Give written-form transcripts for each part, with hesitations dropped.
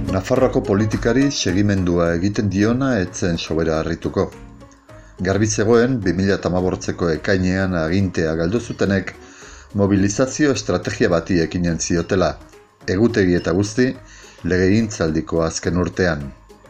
Nafarroako politikari segimendua egiten diona etzen sobera harrituko. Garbi zegoen 2018ko ekainean agintea galdu zutenek mobilizazio estrategia bati ekinen ziotela, egutegi eta guzti legegintzaldiko azken urtean.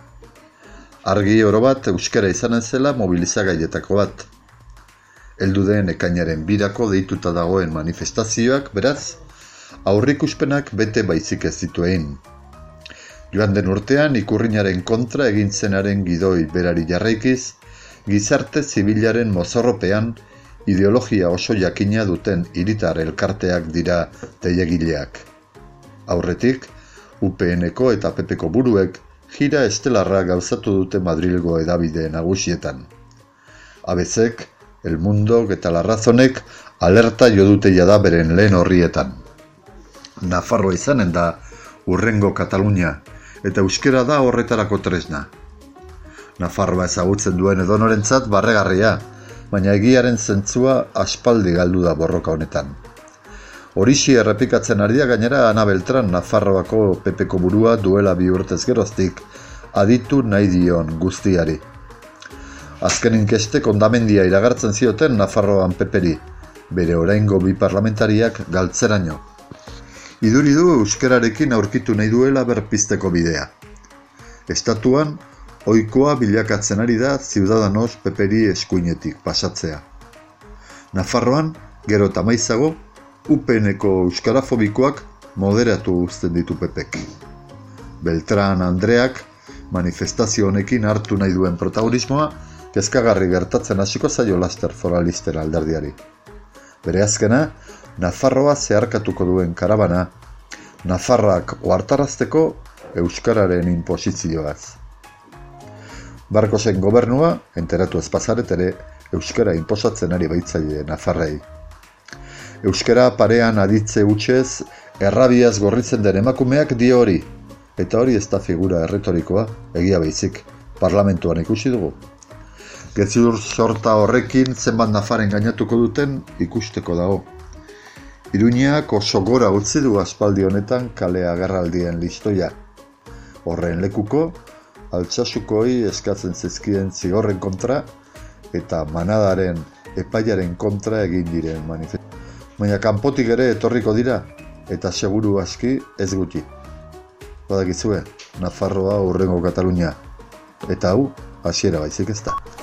Argi oro bat euskara izanen zela mobilizagaietako bat. Heldu den ekainaren birako deituta dagoen manifestazioak, beraz, aurrikuspenak bete baizik ez zituen. Joan den urtean ikurrinaren kontra egin zenaren gidoi berari jarraikiz, gizarte zibilaren mozorropean ideologia oso jakina duten hiritar elkarteak dira deiegileak. Aurretik, UPNko eta PPko buruek jira estelarra gauzatu dute Madrilgo hedabide nagusietan. ABCek, El Mundok eta La Razonek alerta jo dute jada beren lehen horrietan. Nafarroa izanen da hurrengo Katalunia, eta euskera da horretarako tresna. Nafarroa ezagutzen duen edonorentzat barregarria, baina egiaren zentzua aspaldi galdu da borroka honetan. Horixe errepikatzen ari da gainera Ana Beltran Nafarroako PPko burua duela 2 urtez geroztik aditu nahi dion guztiari. Azken inkestek hondamendia iragartzen zioten Nafarroan PPri, bere oraingo bi parlamentariak galtzeraino. Iduri du euskararekin aurkitu nahi duela berpizteko bidea. Estatuan, ohikoa bilakatzen ari da Ciudadanos PPri eskuinetik pasatzea. Nafarroan, gero eta maizago, UPNko euskarafobikoak moderatu uzten ditu PPk. Beltran Andreak manifestazio honekin hartu nahi duen protagonismoa kezkagarri gertatzen hasiko zaio laster foralisten alderdiari. Bere azkena, Nafarroa zeharkatuko duen karabana, Nafarrak ohartarazteko euskararen inposizioaz. Barkosen gobernua, enteratu ez pasaret ere, euskara inposatzen ari baitzaile Nafarrei. Euskara parean aditze hutsez, errabiaz gorritzen den emakumeak dio hori, eta hori ez da figura erretorikoa, egia baizik, parlamentuan ikusi dugu. Gezur sorta horrekin zenbat Nafaren gainatuko duten ikusteko dago. Iruñeak oso gora utzi du aspaldi honetan kale agerraldien listoia. Horren lekuko, Altsasukoi eskatzen zizkien zigorren kontra eta Manadaren epaiaren kontra egin diren manifestazioak. Baina kanpotik ere etorriko dira, eta seguru aski ez gutxi. Badakizue, Nafarroa hurrengo Katalunia, eta hau hasiera baizik ez da.